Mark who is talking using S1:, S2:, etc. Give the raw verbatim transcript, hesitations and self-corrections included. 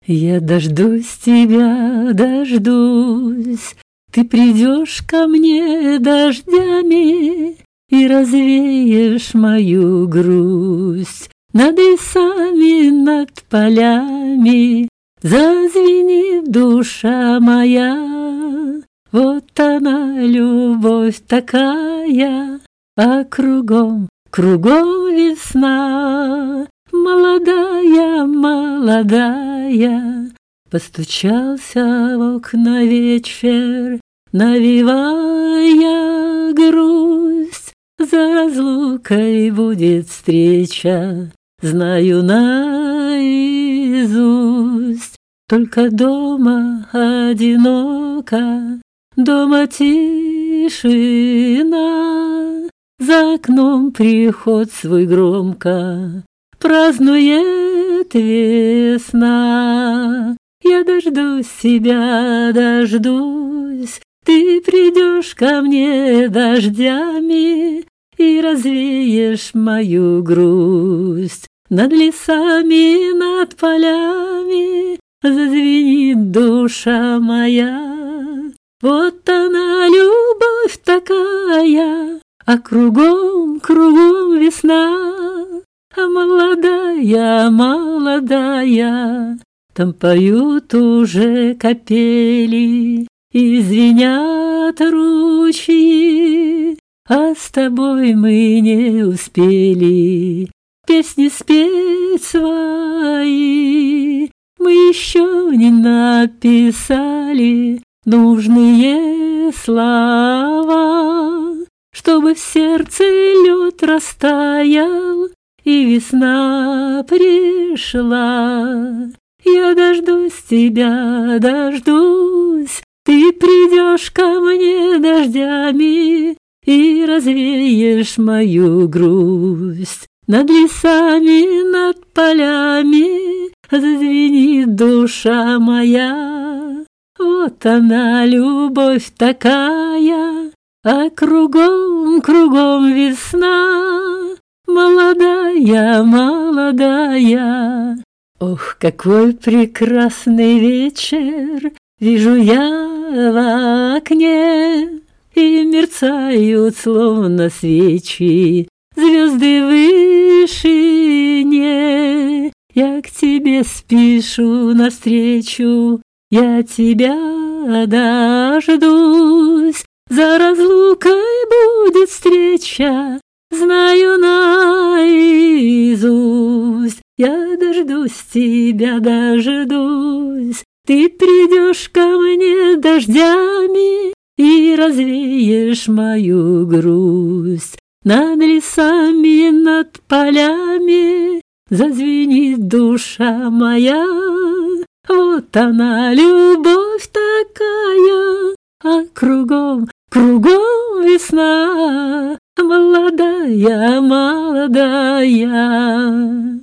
S1: Я дождусь тебя, дождусь, ты придешь ко мне дождями и развеешь мою грусть. Над лесами, над полями зазвенит душа моя. Вот она, любовь такая, а кругом, кругом весна. Молодая, молодая, постучался в окна вечер, навевая грусть. За разлукой будет встреча, знаю наизусть. Только дома одиноко, дома тишина. За окном приход свой громко празднует весна. Я дождусь тебя, дождусь, ты придешь ко мне дождями и развеешь мою грусть. Над лесами, над полями зазвенит душа моя. Вот она, любовь такая, а кругом, кругом весна. А молодая, молодая, там поют уже капели и звенят ручьи, а с тобой мы не успели песни спеть свои. Мы еще не написали нужные слова, чтобы в сердце лед растаял и весна пришла. Я дождусь тебя, дождусь, ты придешь ко мне дождями и развеешь мою грусть. Над лесами, над полями зазвенит душа моя. Вот она, любовь такая, а кругом, кругом весна. Молодая, молодая. Ох, какой прекрасный вечер вижу я в окне, и мерцают, словно свечи, звезды в вышине. Я к тебе спешу навстречу, я тебя дождусь. За разлукой будет встреча, знаю наизусть. Я дождусь тебя, дождусь, ты придешь ко мне дождями и развеешь мою грусть. Над лесами, над полями зазвенит душа моя. Вот она, любовь такая, а кругом, кругом весна. Молодая, молодая.